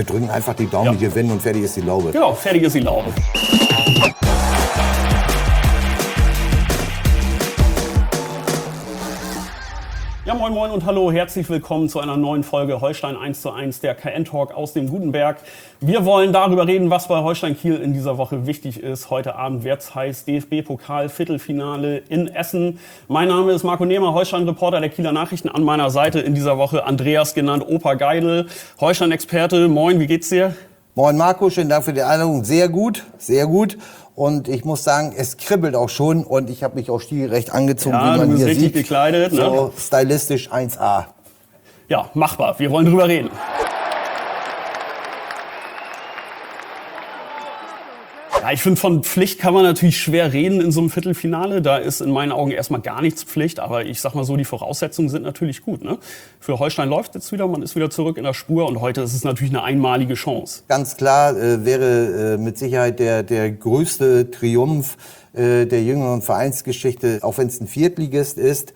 Wir drücken einfach die Daumen, die gewinnen und fertig ist die Laube. Genau, fertig ist die Laube. Ja, moin moin und hallo, herzlich willkommen zu einer neuen Folge Holstein 1:1, der KN-Talk aus dem Gutenberg. Wir wollen darüber reden, was bei Holstein Kiel in dieser Woche wichtig ist. Heute Abend wird's heiß, DFB-Pokal, Viertelfinale in Essen. Mein Name ist Marco Nehmer, Holstein-Reporter der Kieler Nachrichten. An meiner Seite in dieser Woche Andreas, genannt Opa Geidel, Holstein-Experte. Moin, wie geht's dir? Moin Marco, schönen Dank für die Einladung. Sehr gut, sehr gut. Und ich muss sagen, es kribbelt auch schon und ich habe mich auch stilgerecht angezogen, ja, wie man du bist hier richtig sieht. Gekleidet, ne? So stylistisch 1A. Ja, machbar. Wir wollen drüber reden. Ja, ich finde, von Pflicht kann man natürlich schwer reden in so einem Viertelfinale. Da ist in meinen Augen erstmal gar nichts Pflicht. Aber ich sag mal so, die Voraussetzungen sind natürlich gut, ne? Für Holstein läuft jetzt wieder, man ist wieder zurück in der Spur. Und heute ist es natürlich eine einmalige Chance. Ganz klar wäre mit Sicherheit der größte Triumph der jüngeren Vereinsgeschichte, auch wenn es ein Viertligist ist,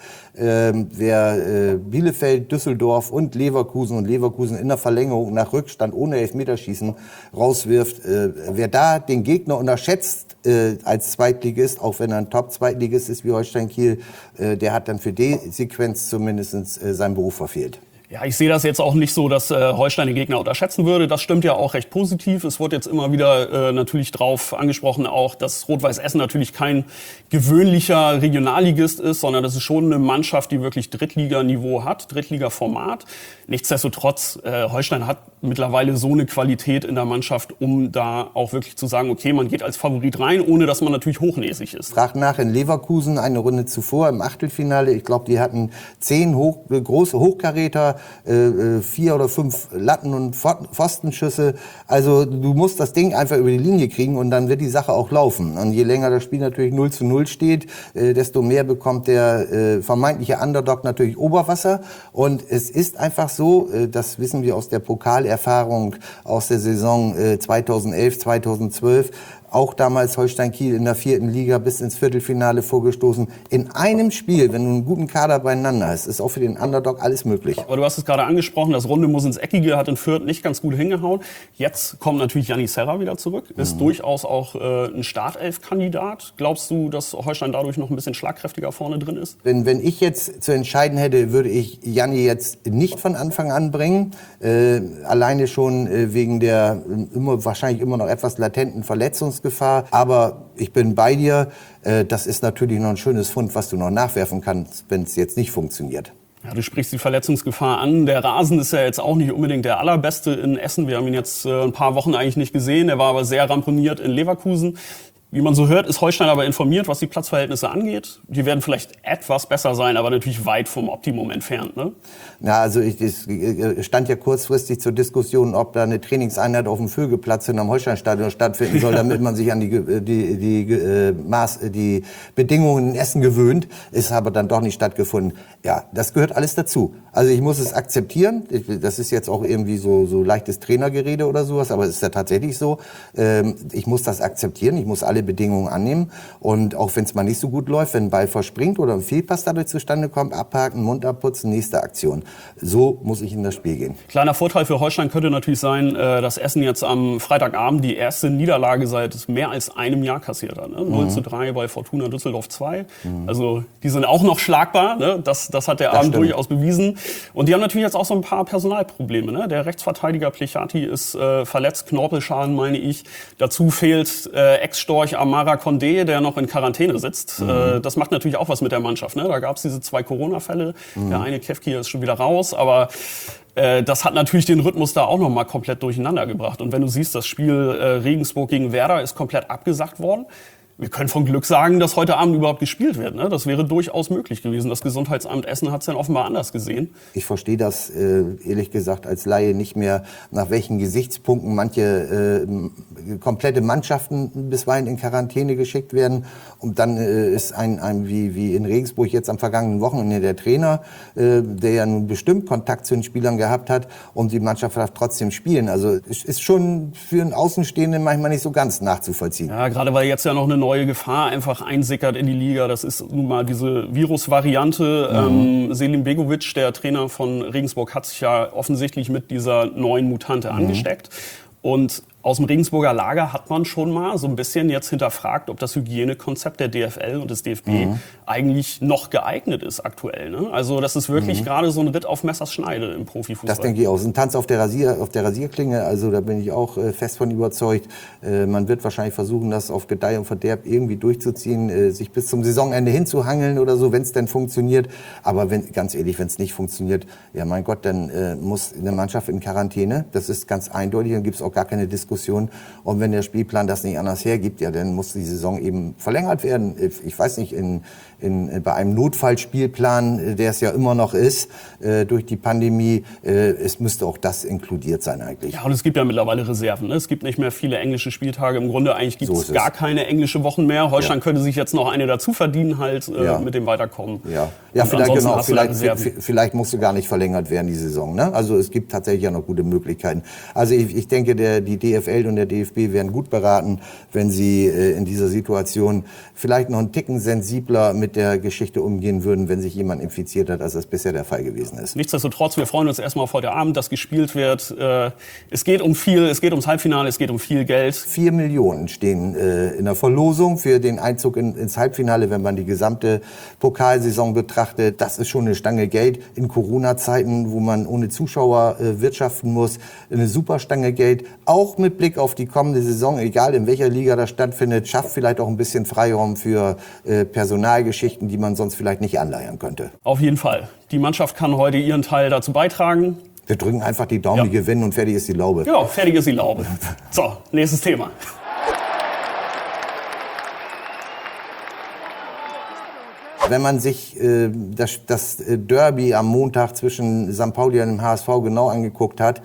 wer Bielefeld, Düsseldorf und Leverkusen in der Verlängerung nach Rückstand ohne Elfmeterschießen rauswirft, wer da den Gegner unterschätzt als Zweitligist, auch wenn er ein Top-Zweitligist ist wie Holstein Kiel, der hat dann für die Sequenz zumindest seinen Beruf verfehlt. Ja, ich sehe das jetzt auch nicht so, dass Holstein den Gegner unterschätzen würde. Das stimmt ja auch recht positiv. Es wurde jetzt immer wieder natürlich drauf angesprochen, auch dass Rot-Weiß Essen natürlich kein gewöhnlicher Regionalligist ist, sondern das ist schon eine Mannschaft, die wirklich Drittliganiveau hat, Drittliga-Format. Nichtsdestotrotz, Holstein hat mittlerweile so eine Qualität in der Mannschaft, um da auch wirklich zu sagen, okay, man geht als Favorit rein, ohne dass man natürlich hochnäsig ist. Fragt nach in Leverkusen eine Runde zuvor im Achtelfinale. Ich glaube, die hatten 10 große Hochkaräter, 4 oder 5 Latten- und Pfostenschüsse. Also du musst das Ding einfach über die Linie kriegen und dann wird die Sache auch laufen. Und je länger das Spiel natürlich 0:0 steht, desto mehr bekommt der vermeintliche Underdog natürlich Oberwasser. Und es ist einfach so, das wissen wir aus der Pokalerfahrung aus der Saison 2011, 2012, auch damals Holstein Kiel in der 4. Liga bis ins Viertelfinale vorgestoßen. In einem Spiel, wenn du einen guten Kader beieinander hast, ist auch für den Underdog alles möglich. Aber du hast es gerade angesprochen, das Runde muss ins Eckige, hat in Fürth nicht ganz gut hingehauen. Jetzt kommt natürlich Gianni Serra wieder zurück, ist durchaus auch ein Startelf-Kandidat. Glaubst du, dass Holstein dadurch noch ein bisschen schlagkräftiger vorne drin ist? Wenn ich jetzt zu entscheiden hätte, würde ich Gianni jetzt nicht von Anfang an bringen. Alleine schon wegen der wahrscheinlich immer noch etwas latenten Verletzungsgefahr. Aber ich bin bei dir. Das ist natürlich noch ein schönes Fund, was du noch nachwerfen kannst, wenn es jetzt nicht funktioniert. Ja, du sprichst die Verletzungsgefahr an. Der Rasen ist ja jetzt auch nicht unbedingt der allerbeste in Essen. Wir haben ihn jetzt ein paar Wochen eigentlich nicht gesehen. Er war aber sehr ramponiert in Leverkusen. Wie man so hört, ist Holstein aber informiert, was die Platzverhältnisse angeht. Die werden vielleicht etwas besser sein, aber natürlich weit vom Optimum entfernt, ne? Ja, also es stand ja kurzfristig zur Diskussion, ob da eine Trainingseinheit auf dem Vögelplatz in einem Holsteinstadion stattfinden soll, damit man sich an die Bedingungen in Essen gewöhnt. Ist aber dann doch nicht stattgefunden. Ja, das gehört alles dazu. Also ich muss es akzeptieren. Das ist jetzt auch irgendwie so leichtes Trainergerede oder sowas, aber es ist ja tatsächlich so. Ich muss das akzeptieren. Ich muss alle Bedingungen annehmen. Und auch wenn es mal nicht so gut läuft, wenn ein Ball verspringt oder ein Fehlpass dadurch zustande kommt, abhaken, Mund abputzen, nächste Aktion. So muss ich in das Spiel gehen. Kleiner Vorteil für Holstein könnte natürlich sein, dass Essen jetzt am Freitagabend die erste Niederlage seit mehr als einem Jahr kassiert hat. Ne? 0:3 bei Fortuna Düsseldorf 2. Also die sind auch noch schlagbar. Ne? Das hat der Abend durchaus bewiesen. Und die haben natürlich jetzt auch so ein paar Personalprobleme. Ne? Der Rechtsverteidiger Plechati ist verletzt, Knorpelschaden meine ich. Dazu fehlt Ex-Storch Amara Condé, der noch in Quarantäne sitzt. Das macht natürlich auch was mit der Mannschaft. Ne? Da gab es diese 2 Corona-Fälle. Der eine Kefki ist schon wieder raus, aber das hat natürlich den Rhythmus da auch noch mal komplett durcheinander gebracht. Und wenn du siehst, das Spiel Regensburg gegen Werder ist komplett abgesagt worden. Wir können von Glück sagen, dass heute Abend überhaupt gespielt wird. Ne? Das wäre durchaus möglich gewesen. Das Gesundheitsamt Essen hat es dann offenbar anders gesehen. Ich verstehe das, ehrlich gesagt, als Laie nicht mehr, nach welchen Gesichtspunkten manche komplette Mannschaften bisweilen in Quarantäne geschickt werden. Und dann ist ein wie in Regensburg jetzt am vergangenen Wochenende der Trainer, der ja nun bestimmt Kontakt zu den Spielern gehabt hat, und die Mannschaft darf trotzdem spielen. Also es ist schon für einen Außenstehenden manchmal nicht so ganz nachzuvollziehen. Ja, gerade weil jetzt ja noch eine neue Gefahr einfach einsickert in die Liga. Das ist nun mal diese Virusvariante. Selim Begovic, der Trainer von Regensburg, hat sich ja offensichtlich mit dieser neuen Mutante angesteckt. Und aus dem Regensburger Lager hat man schon mal so ein bisschen jetzt hinterfragt, ob das Hygienekonzept der DFL und des DFB eigentlich noch geeignet ist aktuell. Ne? Also das ist wirklich gerade so ein Ritt auf Messers Schneide im Profifußball. Das denke ich auch. Es ist ein Tanz auf der Rasierklinge. Also da bin ich auch fest von überzeugt. Man wird wahrscheinlich versuchen, das auf Gedeih und Verderb irgendwie durchzuziehen, sich bis zum Saisonende hinzuhangeln oder so, wenn es denn funktioniert. Aber ganz ehrlich, wenn es nicht funktioniert, ja mein Gott, dann muss eine Mannschaft in Quarantäne. Das ist ganz eindeutig. Dann gibt es auch gar keine Diskussion. Und wenn der Spielplan das nicht anders hergibt, ja, dann muss die Saison eben verlängert werden. Ich weiß nicht, bei einem Notfallspielplan, der es ja immer noch ist, durch die Pandemie, es müsste auch das inkludiert sein eigentlich. Ja, und es gibt ja mittlerweile Reserven. Ne? Es gibt nicht mehr viele englische Spieltage. Im Grunde eigentlich gibt es gar keine englische Wochen mehr. Holstein könnte sich jetzt noch eine dazu verdienen, halt mit dem Weiterkommen. Ja, vielleicht musste gar nicht verlängert werden, die Saison. Ne? Also es gibt tatsächlich ja noch gute Möglichkeiten. Also ich denke, die DFL und der DFB wären gut beraten, wenn sie in dieser Situation vielleicht noch einen Ticken sensibler mit der Geschichte umgehen würden, wenn sich jemand infiziert hat, als das bisher der Fall gewesen ist. Nichtsdestotrotz, wir freuen uns erstmal auf heute Abend, dass gespielt wird. Es geht um viel, es geht ums Halbfinale, es geht um viel Geld. 4 Millionen stehen in der Verlosung für den Einzug ins Halbfinale, wenn man die gesamte Pokalsaison betrachtet. Das ist schon eine Stange Geld in Corona-Zeiten, wo man ohne Zuschauer wirtschaften muss. Eine super Stange Geld, auch mit Blick auf die kommende Saison, egal in welcher Liga das stattfindet, schafft vielleicht auch ein bisschen Freiraum für Personalgeschichten, die man sonst vielleicht nicht anleiern könnte. Auf jeden Fall. Die Mannschaft kann heute ihren Teil dazu beitragen. Wir drücken einfach die Daumen, die gewinnen und fertig ist die Laube. Genau, fertig ist die Laube. So, nächstes Thema. Wenn man sich das Derby am Montag zwischen St. Pauli und dem HSV genau angeguckt hat,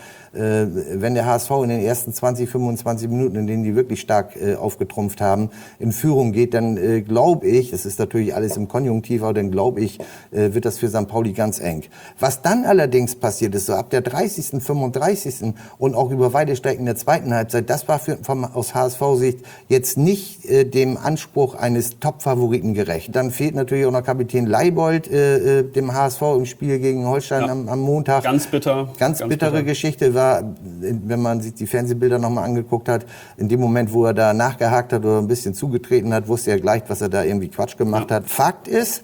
wenn der HSV in den ersten 20, 25 Minuten, in denen die wirklich stark aufgetrumpft haben, in Führung geht, dann glaube ich, es ist natürlich alles im Konjunktiv, aber dann glaube ich, wird das für St. Pauli ganz eng. Was dann allerdings passiert ist, so ab der 30., 35. und auch über weite Strecken der zweiten Halbzeit, das war aus HSV-Sicht jetzt nicht dem Anspruch eines Top-Favoriten gerecht. Dann fehlt natürlich auch noch Kapitän Leibold dem HSV im Spiel gegen Holstein am Montag. Ganz bitter. Ganz bittere Geschichte war, wenn man sich die Fernsehbilder nochmal angeguckt hat, in dem Moment, wo er da nachgehakt hat oder ein bisschen zugetreten hat, wusste er gleich, was er da irgendwie Quatsch gemacht hat. Fakt ist,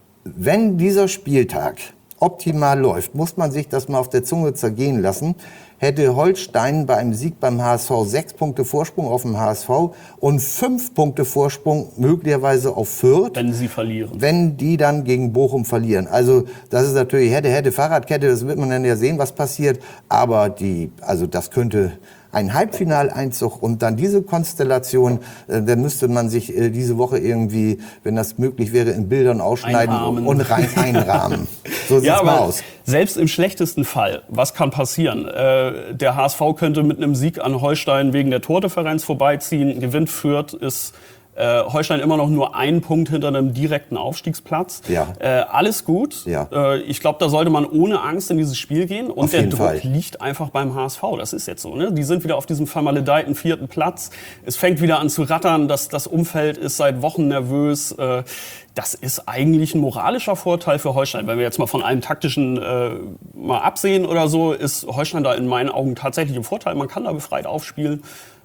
wenn dieser Spieltag optimal läuft, muss man sich das mal auf der Zunge zergehen lassen, hätte Holstein bei einem Sieg beim HSV 6 Punkte Vorsprung auf dem HSV und 5 Punkte Vorsprung möglicherweise auf Fürth. Wenn sie verlieren. Wenn die dann gegen Bochum verlieren. Also das ist natürlich hätte Fahrradkette, das wird man dann ja sehen, was passiert. Aber das könnte ein Halbfinaleinzug und dann diese Konstellation, dann müsste man sich diese Woche irgendwie, wenn das möglich wäre, in Bildern ausschneiden und rein einrahmen. So sieht's mal aus. Selbst im schlechtesten Fall, was kann passieren? Der HSV könnte mit einem Sieg an Holstein wegen der Tordifferenz vorbeiziehen. Gewinnt Fürth, ist Holstein immer noch nur einen Punkt hinter einem direkten Aufstiegsplatz. Ja. Alles gut. Ja. Ich glaube, da sollte man ohne Angst in dieses Spiel gehen. Und auf der jeden Druck Fall liegt einfach beim HSV. Das ist jetzt so. Ne? Die sind wieder auf diesem vermaledeiten 4. Platz. Es fängt wieder an zu rattern. Das Umfeld ist seit Wochen nervös. Das ist eigentlich ein moralischer Vorteil für Holstein. Wenn wir jetzt mal von einem taktischen mal absehen oder so, ist Holstein da in meinen Augen tatsächlich im Vorteil. Man kann da befreit aufspielen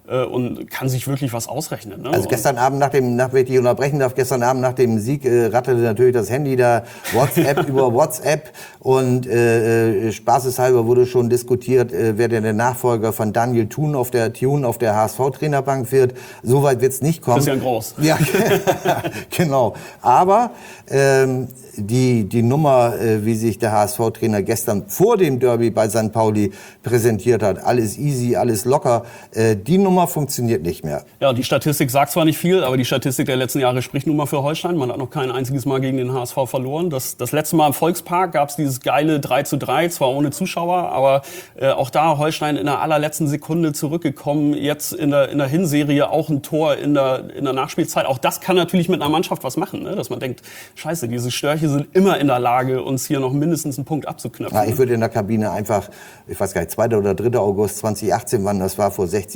und kann sich wirklich was ausrechnen. Ne? Also gestern Abend wenn ich dich unterbrechen darf, gestern Abend nach dem Sieg ratterte natürlich das Handy da WhatsApp über WhatsApp und spaßeshalber wurde schon diskutiert, wer denn der Nachfolger von Daniel Thun auf der HSV-Trainerbank wird. Soweit wird's nicht kommen. Christian Groß. Ja, genau. Aber die Nummer, wie sich der HSV-Trainer gestern vor dem Derby bei St. Pauli präsentiert hat, alles easy, alles locker, die Nummer funktioniert nicht mehr. Ja, die Statistik sagt zwar nicht viel, aber die Statistik der letzten Jahre spricht nun mal für Holstein. Man hat noch kein einziges Mal gegen den HSV verloren. Das letzte Mal im Volkspark gab es dieses geile 3:3, zwar ohne Zuschauer, aber auch da Holstein in der allerletzten Sekunde zurückgekommen. Jetzt in der Hinserie auch ein Tor in der Nachspielzeit. Auch das kann natürlich mit einer Mannschaft was machen, ne? Dass man denkt, scheiße, diese Störche sind immer in der Lage, uns hier noch mindestens einen Punkt abzuknöpfen. Ja, ich würde in der Kabine einfach, ich weiß gar nicht, 2. oder 3. August 2018, wann das war, vor 60.000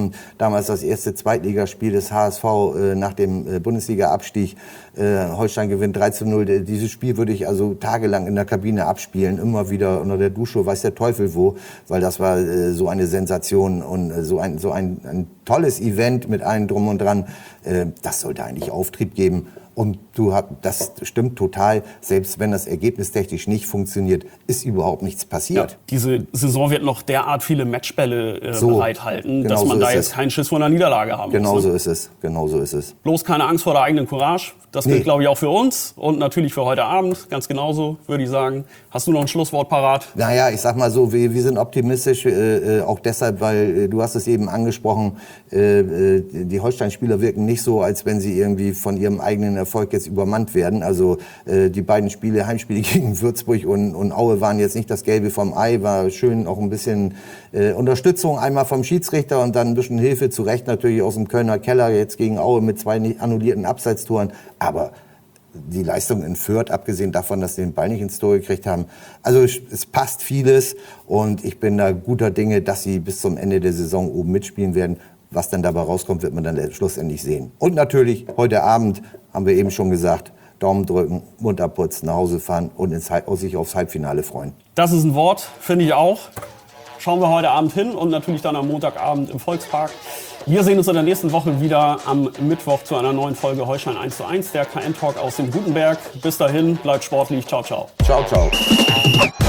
vergessen, damals das erste Zweitligaspiel des HSV nach dem Bundesliga-Abstieg. Holstein gewinnt 3:0. Dieses Spiel würde ich also tagelang in der Kabine abspielen, immer wieder unter der Dusche, weiß der Teufel wo, weil das war so eine Sensation und so ein tolles Event mit allem drum und dran. Das sollte eigentlich Auftrieb geben. Und das stimmt total. Selbst wenn das ergebnistechnisch nicht funktioniert, ist überhaupt nichts passiert. Ja, diese Saison wird noch derart viele Matchbälle bereithalten, genau dass man so da ist jetzt keinen Schiss vor einer Niederlage haben Genau muss. so ist es. Genau so ist es. Bloß keine Angst vor der eigenen Courage. Das gilt, glaube ich, auch für uns und natürlich für heute Abend. Ganz genauso, würde ich sagen. Hast du noch ein Schlusswort parat? Naja, ich sag mal so, wir sind optimistisch, auch deshalb, weil du hast es eben angesprochen, die Holstein-Spieler wirken nicht so, als wenn sie irgendwie von ihrem eigenen Erfolg jetzt übermannt werden. Also die beiden Heimspiele gegen Würzburg und Aue waren jetzt nicht das Gelbe vom Ei, war schön auch ein bisschen Unterstützung einmal vom Schiedsrichter und dann ein bisschen Hilfe, zu Recht natürlich aus dem Kölner Keller, jetzt gegen Aue mit 2 nicht annullierten Abseitstoren. Aber die Leistung in Fürth, abgesehen davon, dass sie den Ball nicht ins Tor gekriegt haben. Also es passt vieles und ich bin da guter Dinge, dass sie bis zum Ende der Saison oben mitspielen werden. Was dann dabei rauskommt, wird man dann schlussendlich sehen. Und natürlich, heute Abend, haben wir eben schon gesagt, Daumen drücken, Mund abputzen, nach Hause fahren und sich aufs Halbfinale freuen. Das ist ein Wort, finde ich auch. Schauen wir heute Abend hin und natürlich dann am Montagabend im Volkspark. Wir sehen uns in der nächsten Woche wieder am Mittwoch zu einer neuen Folge Holstein 1:1, der KN-Talk aus dem Gutenberg. Bis dahin, bleibt sportlich. Ciao, ciao. Ciao, ciao.